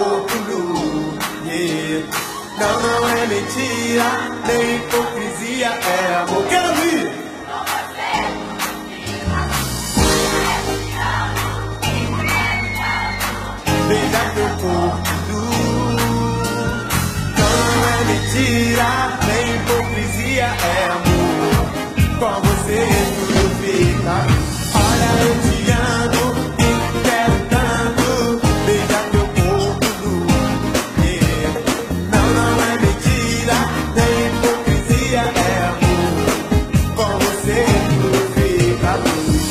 corpo nu. Yeah. Não, não é mentira, nem hipocrisia, é amor. Quero ouvir! Beijar teu corpo nu. Não é mentira, nem hipocrisia, é amor. Com você tudo fica. Olha, eu te amo e quero tanto beijar teu corpo nu. Yeah. Não, não é mentira, nem hipocrisia, é amor. Com você tudo fica luz.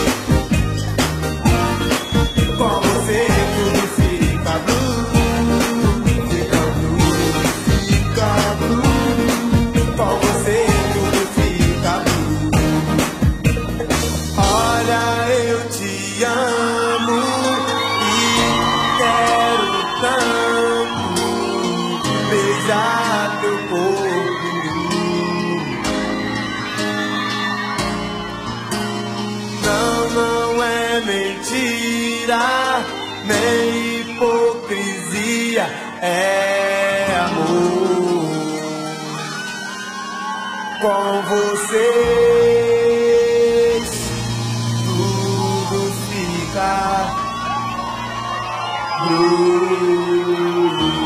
Com você tudo fica blue. Fica blue, fica blue. Com você tudo fica blue. Olha, eu te amo e quero tanto beijar teu corpo nu. Não, não é mentira, nem hipocrisia, é amor. Com vocês tudo fica blue.